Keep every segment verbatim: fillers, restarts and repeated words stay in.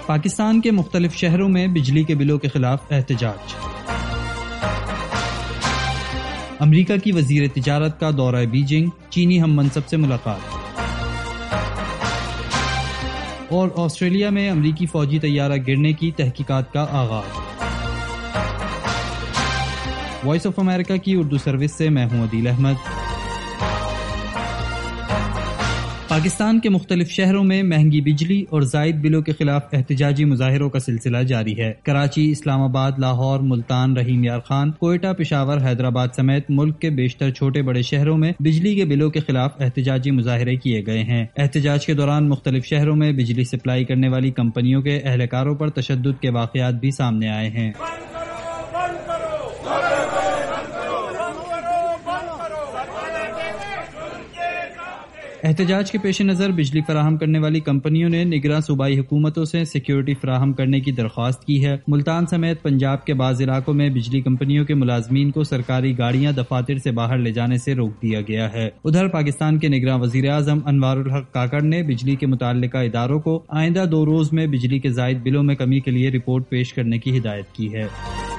پاکستان کے مختلف شہروں میں بجلی کے بلوں کے خلاف احتجاج۔ امریکہ کی وزیر تجارت کا دورہ بیجنگ، چینی ہم منصب سے ملاقات۔ اور آسٹریلیا میں امریکی فوجی طیارہ گرنے کی تحقیقات کا آغاز۔ وائس آف امریکہ کی اردو سروس سے میں ہوں عدیل احمد۔ پاکستان کے مختلف شہروں میں مہنگی بجلی اور زائد بلوں کے خلاف احتجاجی مظاہروں کا سلسلہ جاری ہے۔ کراچی، اسلام آباد، لاہور، ملتان، رحیم یار خان، کوئٹہ، پشاور، حیدرآباد سمیت ملک کے بیشتر چھوٹے بڑے شہروں میں بجلی کے بلوں کے خلاف احتجاجی مظاہرے کیے گئے ہیں۔ احتجاج کے دوران مختلف شہروں میں بجلی سپلائی کرنے والی کمپنیوں کے اہلکاروں پر تشدد کے واقعات بھی سامنے آئے ہیں۔ احتجاج کے پیش نظر بجلی فراہم کرنے والی کمپنیوں نے نگراں صوبائی حکومتوں سے سیکیورٹی فراہم کرنے کی درخواست کی ہے۔ ملتان سمیت پنجاب کے بعض علاقوں میں بجلی کمپنیوں کے ملازمین کو سرکاری گاڑیاں دفاتر سے باہر لے جانے سے روک دیا گیا ہے۔ ادھر پاکستان کے نگراں وزیر اعظم انوار الحق کاکڑ نے بجلی کے متعلقہ اداروں کو آئندہ دو روز میں بجلی کے زائد بلوں میں کمی کے لیے رپورٹ پیش کرنے کی ہدایت کی ہے۔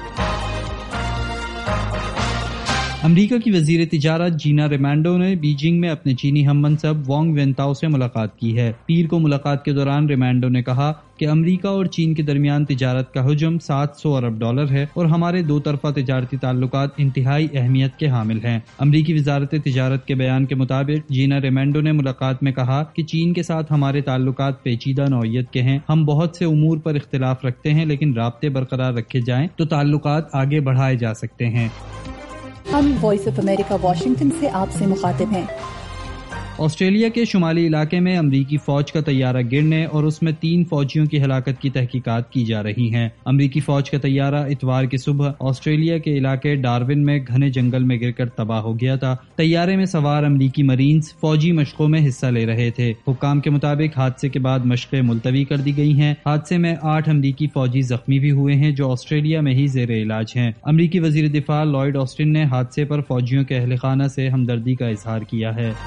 امریکہ کی وزیر تجارت جینا ریمانڈو نے بیجنگ میں اپنے چینی ہم منصب وانگ وینتاؤ سے ملاقات کی ہے۔ پیر کو ملاقات کے دوران ریمانڈو نے کہا کہ امریکہ اور چین کے درمیان تجارت کا حجم سات سو ارب ڈالر ہے اور ہمارے دو طرفہ تجارتی تعلقات انتہائی اہمیت کے حامل ہیں۔ امریکی وزارت تجارت کے بیان کے مطابق جینا ریمانڈو نے ملاقات میں کہا کہ چین کے ساتھ ہمارے تعلقات پیچیدہ نوعیت کے ہیں۔ ہم بہت سے امور پر اختلاف رکھتے ہیں، لیکن رابطے برقرار رکھے جائیں تو تعلقات آگے بڑھائے جا سکتے ہیں۔ ہم وائس آف امریکہ واشنگٹن سے آپ سے مخاطب ہیں۔ آسٹریلیا کے شمالی علاقے میں امریکی فوج کا طیارہ گرنے اور اس میں تین فوجیوں کی ہلاکت کی تحقیقات کی جا رہی ہیں۔ امریکی فوج کا طیارہ اتوار کی صبح آسٹریلیا کے علاقے ڈارون میں گھنے جنگل میں گر کر تباہ ہو گیا تھا۔ طیارے میں سوار امریکی مرینز فوجی مشقوں میں حصہ لے رہے تھے۔ حکام کے مطابق حادثے کے بعد مشقیں ملتوی کر دی گئی ہیں۔ حادثے میں آٹھ امریکی فوجی زخمی بھی ہوئے ہیں جو آسٹریلیا میں ہی زیر علاج ہیں۔ امریکی وزیر دفاع لائیڈ آسٹن نے حادثے پر فوجیوں کے اہل خانہ سے ہمدردی کا اظہار کیا ہے۔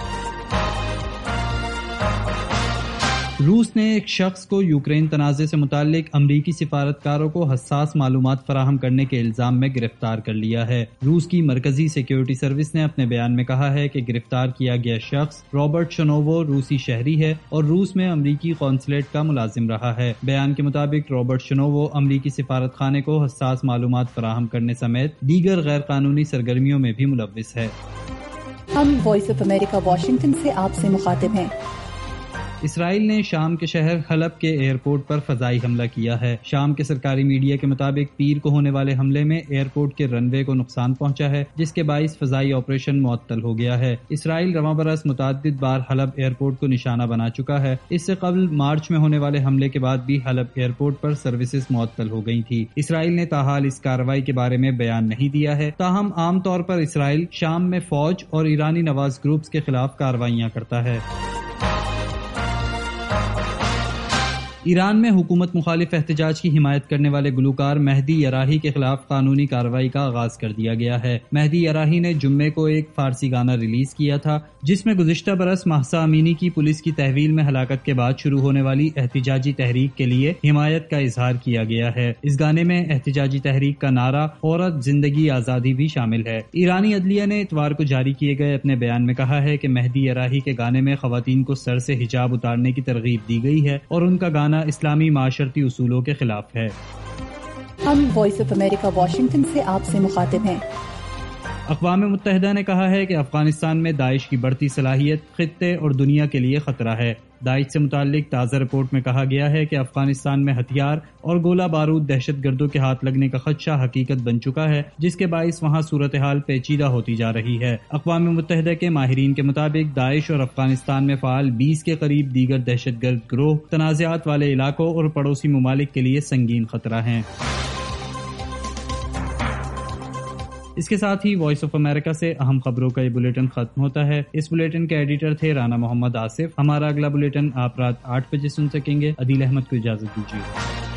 روس نے ایک شخص کو یوکرین تنازع سے متعلق امریکی سفارتکاروں کو حساس معلومات فراہم کرنے کے الزام میں گرفتار کر لیا ہے۔ روس کی مرکزی سیکیورٹی سروس نے اپنے بیان میں کہا ہے کہ گرفتار کیا گیا شخص رابرٹ شنووو روسی شہری ہے اور روس میں امریکی قونصلیٹ کا ملازم رہا ہے۔ بیان کے مطابق رابرٹ شنووو امریکی سفارت خانے کو حساس معلومات فراہم کرنے سمیت دیگر غیر قانونی سرگرمیوں میں بھی ملوث ہے۔ ہم وائس آف امریکہ واشنگٹن سے آپ سے مخاطب ہیں۔ اسرائیل نے شام کے شہر حلب کے ایئرپورٹ پر فضائی حملہ کیا ہے۔ شام کے سرکاری میڈیا کے مطابق پیر کو ہونے والے حملے میں ایئرپورٹ کے رن وے کو نقصان پہنچا ہے، جس کے باعث فضائی آپریشن معطل ہو گیا ہے۔ اسرائیل رواں برس متعدد بار حلب ایئرپورٹ کو نشانہ بنا چکا ہے۔ اس سے قبل مارچ میں ہونے والے حملے کے بعد بھی حلب ایئرپورٹ پر سروسز معطل ہو گئی تھی۔ اسرائیل نے تاحال اس کارروائی کے بارے میں بیان نہیں دیا ہے، تاہم عام طور پر اسرائیل شام میں فوج اور ایرانی نواز گروپس کے خلاف کارروائیاں کرتا ہے۔ ایران میں حکومت مخالف احتجاج کی حمایت کرنے والے گلوکار مہدی یراحی کے خلاف قانونی کارروائی کا آغاز کر دیا گیا ہے۔ مہدی یراحی نے جمعے کو ایک فارسی گانا ریلیز کیا تھا جس میں گزشتہ برس مہسا امینی کی پولیس کی تحویل میں ہلاکت کے بعد شروع ہونے والی احتجاجی تحریک کے لیے حمایت کا اظہار کیا گیا ہے۔ اس گانے میں احتجاجی تحریک کا نعرہ عورت زندگی آزادی بھی شامل ہے۔ ایرانی عدلیہ نے اتوار کو جاری کیے گئے اپنے بیان میں کہا ہے کہ مہدی یراحی کے گانے میں خواتین کو سر سے حجاب اتارنے کی ترغیب دی گئی ہے اور ان کا گانا اسلامی معاشرتی اصولوں کے خلاف ہے۔ ہم وائس آف امریکہ واشنگٹن سے آپ سے مخاطب ہیں۔ اقوام متحدہ نے کہا ہے کہ افغانستان میں داعش کی بڑھتی صلاحیت خطے اور دنیا کے لیے خطرہ ہے۔ داعش سے متعلق تازہ رپورٹ میں کہا گیا ہے کہ افغانستان میں ہتھیار اور گولہ بارود دہشت گردوں کے ہاتھ لگنے کا خدشہ حقیقت بن چکا ہے، جس کے باعث وہاں صورتحال پیچیدہ ہوتی جا رہی ہے۔ اقوام متحدہ کے ماہرین کے مطابق داعش اور افغانستان میں فعال بیس کے قریب دیگر دہشت گرد گروہ تنازعات والے علاقوں اور پڑوسی ممالک کے لیے سنگین خطرہ ہیں۔ اس کے ساتھ ہی وائس آف امریکہ سے اہم خبروں کا یہ بلیٹن ختم ہوتا ہے۔ اس بلیٹن کے ایڈیٹر تھے رانا محمد آصف۔ ہمارا اگلا بلیٹن آپ رات آٹھ بجے سن سکیں گے۔ عدیل احمد کو اجازت دیجیے۔